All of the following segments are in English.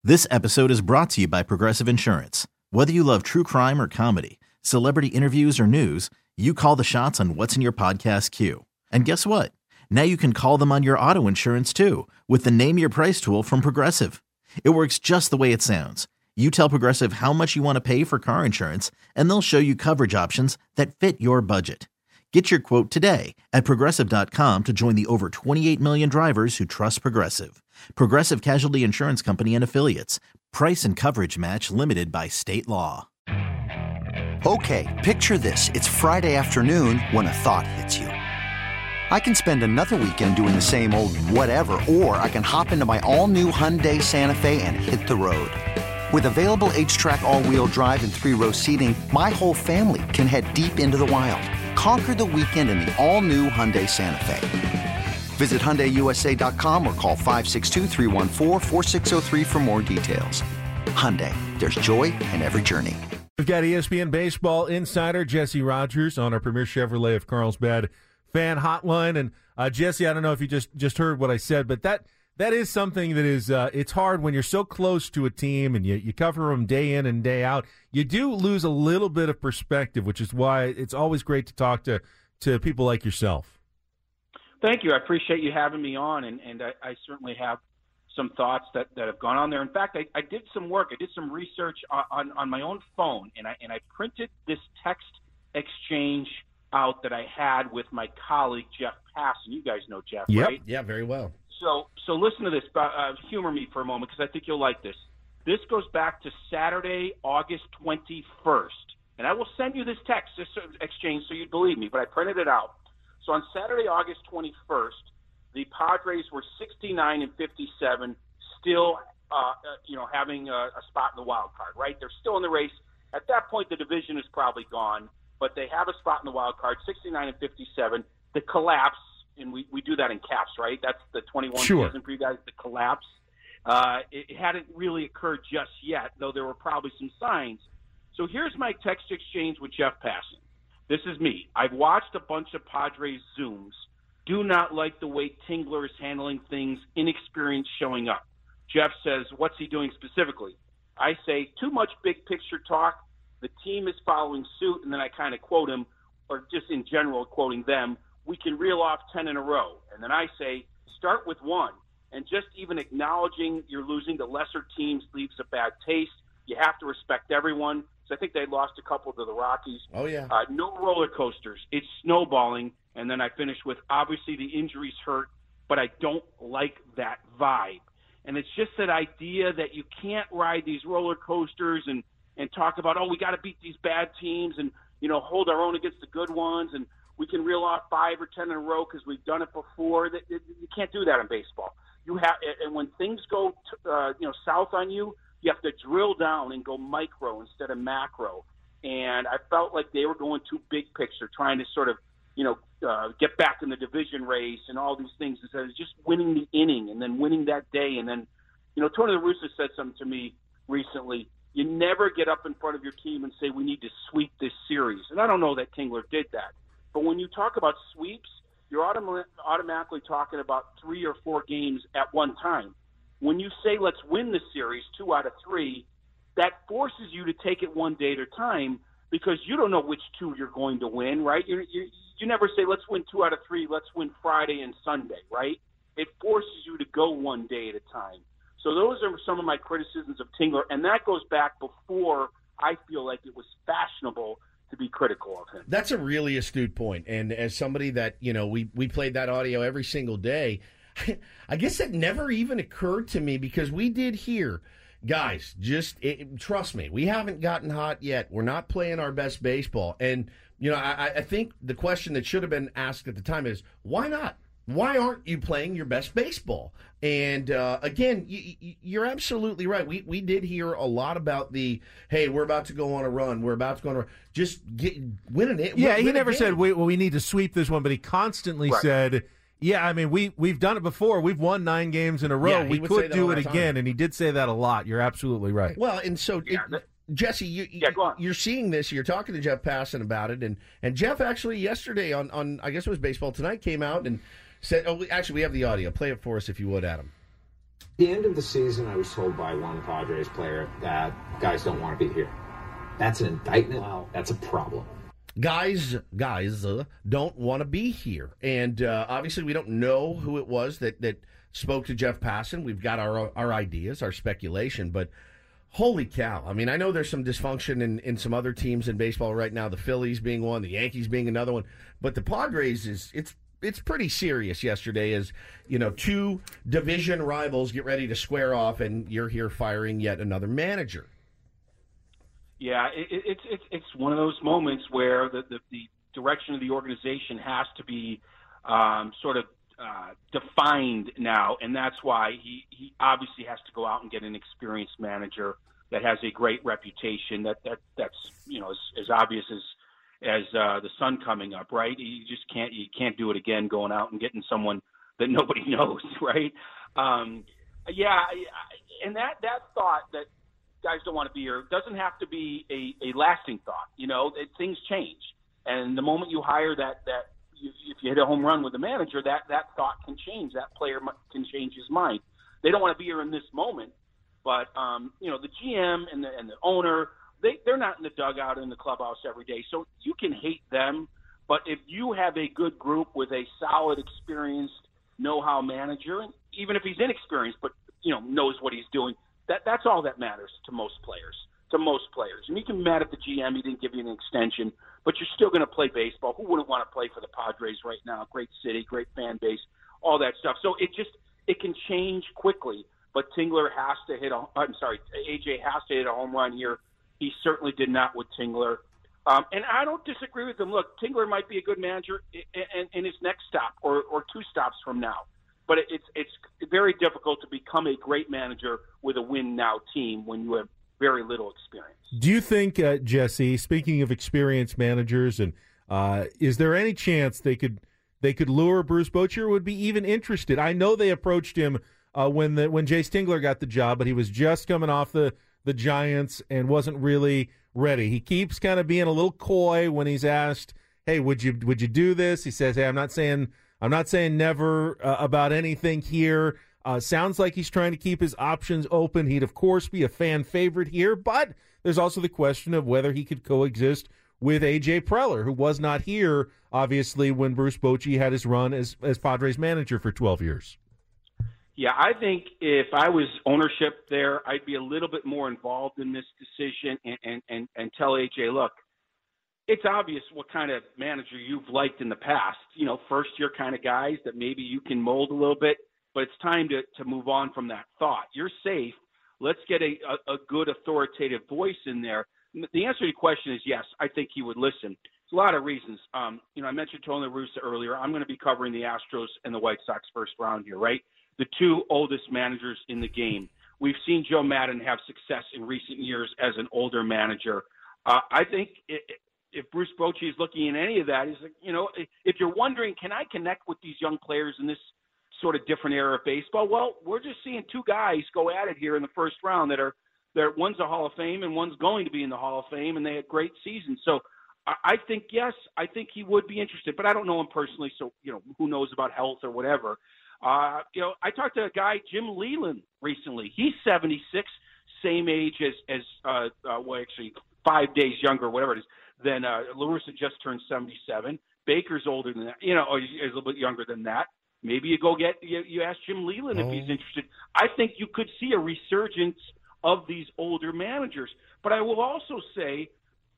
This episode is brought to you by Progressive Insurance. Whether you love true crime or comedy, celebrity interviews or news, you call the shots on what's in your podcast queue. And guess what? Now you can call them on your auto insurance too with the Name Your Price tool from Progressive. It works just the way it sounds. You tell Progressive how much you want to pay for car insurance, and they'll show you coverage options that fit your budget. Get your quote today at Progressive.com to join the over 28 million drivers who trust Progressive. Progressive Casualty Insurance Company and Affiliates. Price and coverage match limited by state law. Okay, picture this. It's Friday afternoon when a thought hits you. I can spend another weekend doing the same old whatever, or I can hop into my all-new Hyundai Santa Fe and hit the road. With available H-Track all-wheel drive and 3-row seating, my whole family can head deep into the wild. Conquer the weekend in the all-new Hyundai Santa Fe. Visit HyundaiUSA.com or call 562-314-4603 for more details. Hyundai, there's joy in every journey. We've got ESPN Baseball insider Jesse Rogers on our Premier Chevrolet of Carlsbad fan hotline. And Jesse, I don't know if you just heard what I said, but that is something that is it's hard when you're so close to a team and you cover them day in and day out. You do lose a little bit of perspective, which is why it's always great to talk to people like yourself. Thank you. I appreciate you having me on, and I certainly have some thoughts that have gone on there. In fact, I did some work. I did some research on my own phone, and I printed this text exchange out that I had with my colleague, Jeff Passan. You guys know Jeff, right? Yeah, very well. So listen to this. Humor me for a moment because I think you'll like this. This goes back to Saturday, August 21st. And I will send you this text, this exchange, so you'd believe me, but I printed it out. So on Saturday, August 21st, the Padres were 69-57, still having a spot in the wild card, right? They're still in the race. At that point, the division is probably gone, but they have a spot in the wild card, 69-57. The collapse, and we do that in caps, right? That's the 21 season for you guys, the collapse. It hadn't really occurred just yet, though there were probably some signs. So here's my text exchange with Jeff Passan. This is me. I've watched a bunch of Padres Zooms. Do not like the way Tingler is handling things, inexperienced showing up. Jeff says, what's he doing specifically? I say, too much big picture talk. The team is following suit, and then I kind of quote him, or just in general quoting them, we can reel off 10 in a row. And then I say, start with one. And just even acknowledging you're losing to lesser teams leaves a bad taste. You have to respect everyone. So I think they lost a couple to the Rockies. Oh, yeah. No roller coasters. It's snowballing. And then I finish with, obviously, the injuries hurt, but I don't like that vibe. And it's just that idea that you can't ride these roller coasters and talk about, we got to beat these bad teams and, hold our own against the good ones. And we can reel off 5 or 10 in a row because we've done it before. You can't do that in baseball. And when things go, south on you, you have to drill down and go micro instead of macro. And I felt like they were going too big picture, trying to sort of, get back in the division race and all these things instead of just winning the inning and then winning that day. And then, Tony La Russa said something to me recently. You never get up in front of your team and say, we need to sweep this series. And I don't know that Tingler did that. But when you talk about sweeps, you're automatically talking about 3 or 4 games at one time. When you say, let's win the series 2 out of 3, that forces you to take it one day at a time because you don't know which 2 you're going to win, right? You never say, let's win 2 out of 3, let's win Friday and Sunday, right? It forces you to go one day at a time. So those are some of my criticisms of Tingler, and that goes back before I feel like it was fashionable to be critical of him. That's a really astute point. And as somebody that, we played that audio every single day, I guess that never even occurred to me because we did hear, guys, trust me, we haven't gotten hot yet. We're not playing our best baseball. And, I think the question that should have been asked at the time is, why not? Why aren't you playing your best baseball? And, again, you're absolutely right. We did hear a lot about hey, we're about to go on a run. We're about to go on a run. Just winning it. Yeah, he never said, we need to sweep this one, but he constantly said, yeah, I mean, we've done it before. We've won 9 games in a row. Yeah, we could do it again, and he did say that a lot. You're absolutely right. Well, and so Jesse, you're seeing this. You're talking to Jeff Passan about it, and Jeff actually yesterday on I guess it was Baseball Tonight came out and said, actually we have the audio. Play it for us if you would, Adam. At the end of the season, I was told by one Padres player that guys don't want to be here. That's an indictment. Wow. That's a problem. Guys don't want to be here. And obviously we don't know who it was that spoke to Jeff Passan. We've got our ideas, our speculation, but holy cow. I mean, I know there's some dysfunction in some other teams in baseball right now, the Phillies being one, the Yankees being another one, but the Padres it's pretty serious yesterday as, two division rivals get ready to square off and you're here firing yet another manager. Yeah, it's one of those moments where the direction of the organization has to be sort of defined now, and that's why he obviously has to go out and get an experienced manager that has a great reputation. That's as obvious as the sun coming up, right? You can't do it again going out and getting someone that nobody knows, right? And that thought that guys don't want to be here doesn't have to be a lasting thought. Things change, and the moment you hire that if you hit a home run with the manager, that thought can change. That player can change his mind. They don't want to be here in this moment, but the GM and the owner, they're not in the dugout in the clubhouse every day, so you can hate them. But if you have a good group with a solid, experienced, know-how manager, and even if he's inexperienced but knows what he's doing, that's all that matters to most players. And you can be mad at the GM, he didn't give you an extension, but you're still going to play baseball. Who wouldn't want to play for the Padres right now? Great city, great fan base, all that stuff. So it can change quickly. But AJ has to hit a home run here. He certainly did not with Tingler. And I don't disagree with him. Look, Tingler might be a good manager in his next stop or two stops from now. But it's very difficult to become a great manager with a win-now team when you have very little experience. Do you think, Jesse, speaking of experienced managers, and is there any chance they could lure Bruce Bochy, or would be even interested? I know they approached him when Jace Tingler got the job, but he was just coming off the Giants and wasn't really ready. He keeps kind of being a little coy when he's asked, "Hey, would you do this?" He says, "Hey, I'm not saying never about anything here." Sounds like he's trying to keep his options open. He'd, of course, be a fan favorite here, but there's also the question of whether he could coexist with A.J. Preller, who was not here, obviously, when Bruce Bochy had his run as Padres manager for 12 years. Yeah, I think if I was ownership there, I'd be a little bit more involved in this decision and tell A.J., look, it's obvious what kind of manager you've liked in the past. First-year kind of guys that maybe you can mold a little bit, but it's time to move on from that thought. You're safe. Let's get a good authoritative voice in there. The answer to your question is yes, I think he would listen. There's a lot of reasons. I mentioned Tony La Russa earlier. I'm going to be covering the Astros and the White Sox first round here, right? The two oldest managers in the game. We've seen Joe Maddon have success in recent years as an older manager. I think if Bruce Bochy is looking at any of that, he's like, if you're wondering, can I connect with these young players in this sort of different era of baseball? Well, we're just seeing two guys go at it here in the first round that one's a Hall of Fame and one's going to be in the Hall of Fame, and they had great seasons. So I think, yes, I think he would be interested, but I don't know him personally, so, who knows about health or whatever. I talked to a guy, Jim Leland, recently. He's 76, same age as actually 5 days younger, whatever it is, than La Russa just turned 77. Baker's older than that, or he's a little bit younger than that. Maybe you ask Jim Leland if he's interested. I think you could see a resurgence of these older managers. But I will also say,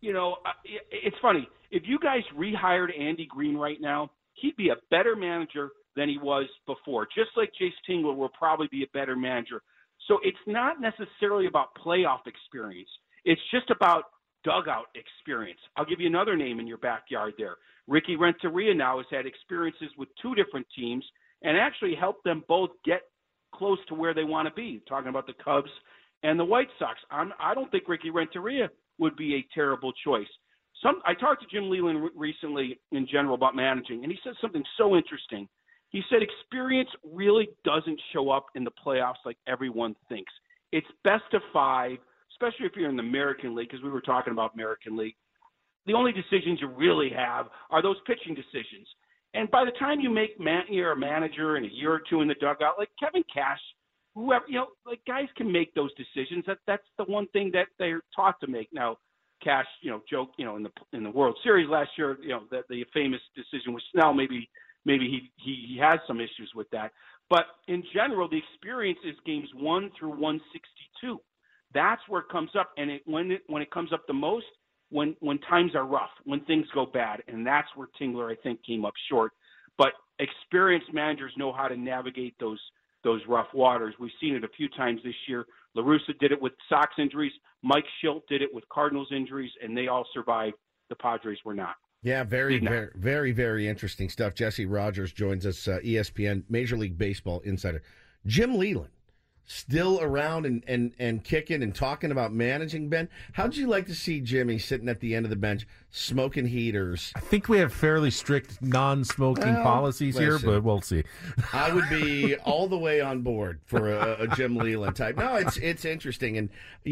it's funny. If you guys rehired Andy Green right now, he'd be a better manager than he was before. Just like Jace Tingler will probably be a better manager. So it's not necessarily about playoff experience. It's just about dugout experience. I'll give you another name in your backyard there. Ricky Renteria now has had experiences with two different teams and actually helped them both get close to where they want to be, talking about the Cubs and the White Sox. I don't think Ricky Renteria would be a terrible choice. I talked to Jim Leland recently in general about managing, and he said something so interesting. He said experience really doesn't show up in the playoffs like everyone thinks. It's best of five, especially if you're in the American League, because we were talking about American League. The only decisions you really have are those pitching decisions. And by the time you make you're a manager in a year or two in the dugout, like Kevin Cash whoever, like guys can make those decisions. That's the one thing that they're taught to make. Now, Cash, joke, in the World Series last year, that the famous decision with Snell, maybe he has some issues with that. But in general, the experience is games 1 through 162. That's where it comes up, and when it comes up the most, when times are rough, when things go bad, and that's where Tingler, I think, came up short. But experienced managers know how to navigate those rough waters. We've seen it a few times this year. La Russa did it with Sox injuries. Mike Schilt did it with Cardinals injuries, and they all survived. The Padres were not. Yeah, very, very, very interesting stuff. Jesse Rogers joins us, ESPN Major League Baseball insider. Jim Leyland, still around and kicking and talking about managing, Ben. How'd you like to see Jimmy sitting at the end of the bench smoking heaters? I think we have fairly strict non-smoking policies here, but we'll see. I would be all the way on board for a Jim Leyland type. No, it's interesting. And,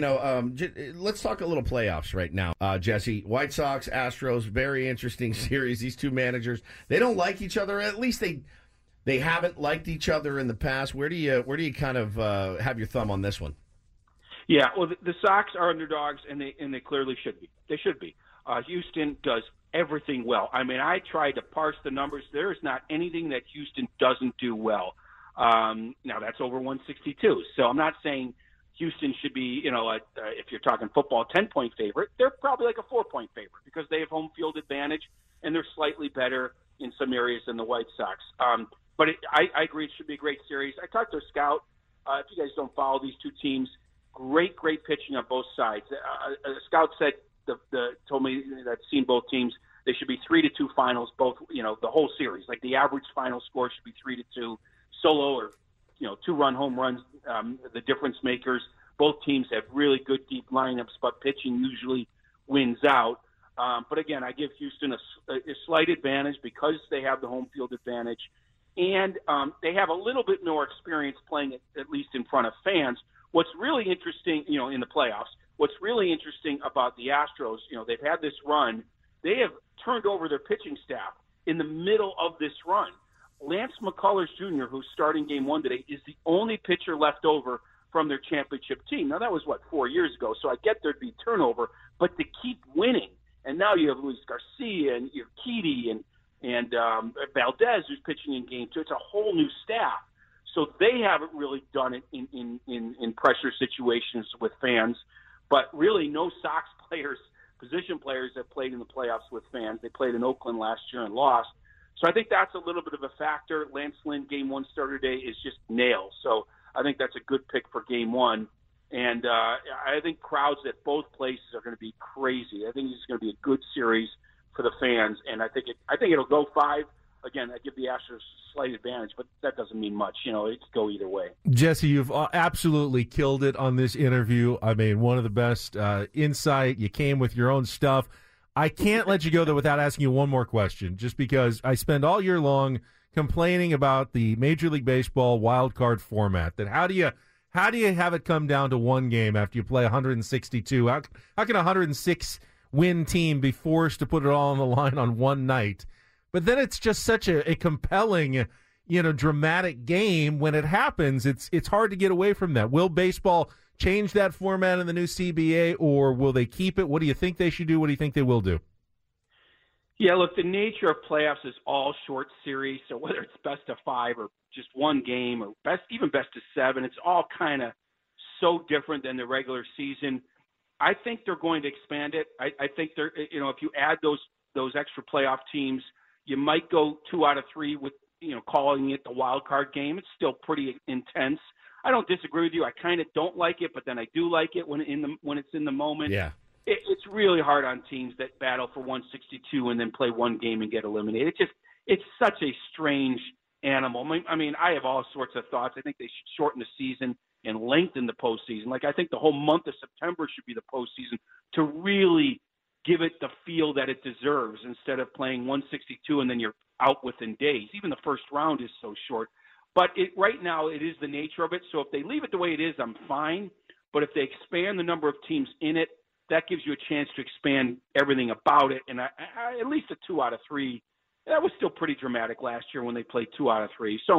let's talk a little playoffs right now. Jesse, White Sox, Astros, very interesting series. These two managers, they don't like each other. At least they haven't liked each other in the past. Where do you kind of have your thumb on this one? Yeah, well, the Sox are underdogs, and they clearly should be. They should be. Houston does everything well. I mean, I tried to parse the numbers. There is not anything that Houston doesn't do well. Now, that's over 162. So I'm not saying Houston should be, if you're talking football, 10-point favorite. They're probably like a 4-point favorite because they have home field advantage, and they're slightly better in some areas than the White Sox. But I agree it should be a great series. I talked to a scout. If you guys don't follow these two teams, great pitching on both sides. A scout said told me that seen both teams. They should be 3-2 finals, both the whole series. Like the average final score should be 3-2. Solo or 2-run home runs, the difference makers. Both teams have really good deep lineups, but pitching usually wins out. But again, I give Houston a slight advantage because they have the home field advantage. And they have a little bit more experience playing at least in front of fans. What's really interesting, in the playoffs, what's really interesting about the Astros, they've had this run. They have turned over their pitching staff in the middle of this run. Lance McCullers Jr., who's starting game 1 today, is the only pitcher left over from their championship team. Now, that was, 4 years ago, so I get there'd be turnover. But to keep winning, and now you have Luis Garcia and you have Keedy and Valdez, who's pitching in game 2. It's a whole new staff. So they haven't really done it in pressure situations with fans. But really no Sox players, position players, have played in the playoffs with fans. They played in Oakland last year and lost. So I think that's a little bit of a factor. Lance Lynn, game 1 starter today, is just nails. So I think that's a good pick for game 1. And I think crowds at both places are going to be crazy. I think it's going to be a good series for the fans, and I think it'll go 5. Again, I give the Astros a slight advantage, but that doesn't mean much. It could go either way. Jesse, you've absolutely killed it on this interview. I mean, one of the best insight. You came with your own stuff. I can't let you go there without asking you one more question, just because I spend all year long complaining about the Major League Baseball wild card format. That how do you have it come down to one game after you play 162? How can a 106-win team be forced to put it all on the line on one night? But then it's just such a compelling, dramatic game when it happens. It's hard to get away from that. Will baseball change that format in the new CBA, or will they keep it? What do you think they should do? What do you think they will do? Yeah, look, the nature of playoffs is all short series. So whether it's best of 5 or just one game or best of 7, it's all kind of so different than the regular season. I think they're going to expand it. I think they're, if you add those extra playoff teams, you might go 2 out of 3 with, calling it the wild card game. It's still pretty intense. I don't disagree with you. I kind of don't like it, but then I do like it when it's in the moment. Yeah. It's really hard on teams that battle for 162 and then play one game and get eliminated. It's such a strange animal. I mean, I have all sorts of thoughts. I think they should shorten the season and lengthen the postseason. Like, I think the whole month of September should be the postseason to really give it the feel that it deserves, instead of playing 162 and then you're out within days. Even the first round is so short. But right now it is the nature of it. So if they leave it the way it is, I'm fine. But if they expand the number of teams in it, that gives you a chance to expand everything about it. And at least a 2 out of 3, that was still pretty dramatic last year when they played 2 out of 3. So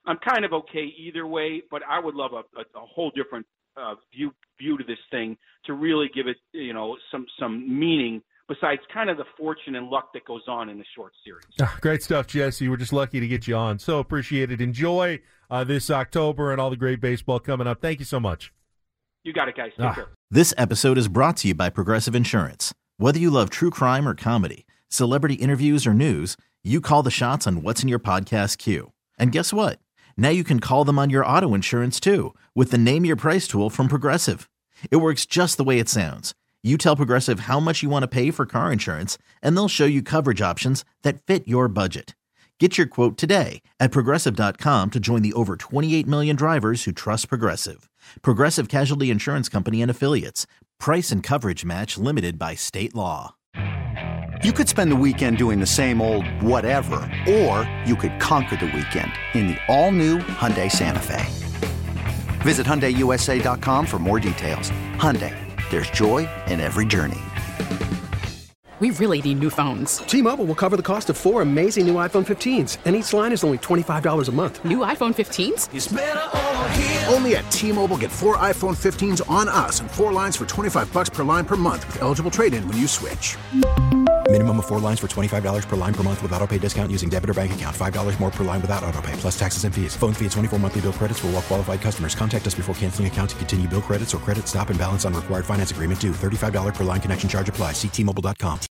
I'm kind of okay either way, but I would love a whole different view to this thing to really give it, some meaning besides kind of the fortune and luck that goes on in the short series. Great stuff, Jesse. We're just lucky to get you on. So appreciate it. Enjoy this October and all the great baseball coming up. Thank you so much. You got it, guys. Take care. This episode is brought to you by Progressive Insurance. Whether you love true crime or comedy, celebrity interviews or news, you call the shots on what's in your podcast queue. And guess what? Now you can call them on your auto insurance too with the Name Your Price tool from Progressive. It works just the way it sounds. You tell Progressive how much you want to pay for car insurance, and they'll show you coverage options that fit your budget. Get your quote today at Progressive.com to join the over 28 million drivers who trust Progressive. Progressive Casualty Insurance Company and Affiliates. Price and coverage match limited by state law. You could spend the weekend doing the same old whatever, or you could conquer the weekend in the all-new Hyundai Santa Fe. Visit HyundaiUSA.com for more details. Hyundai, there's joy in every journey. We really need new phones. T-Mobile will cover the cost of 4 amazing new iPhone 15s, and each line is only $25 a month. New iPhone 15s? It's better over here. Only at T-Mobile, get 4 iPhone 15s on us and 4 lines for $25 per line per month with eligible trade-in when you switch. Minimum of 4 lines for $25 per line per month with autopay discount using debit or bank account. $5 more per line without autopay, plus taxes and fees. Phone fee at 24 monthly bill credits for well-qualified customers. Contact us before canceling account to continue bill credits or credit stop and balance on required finance agreement due. $35 per line connection charge applies. See T-Mobile.com.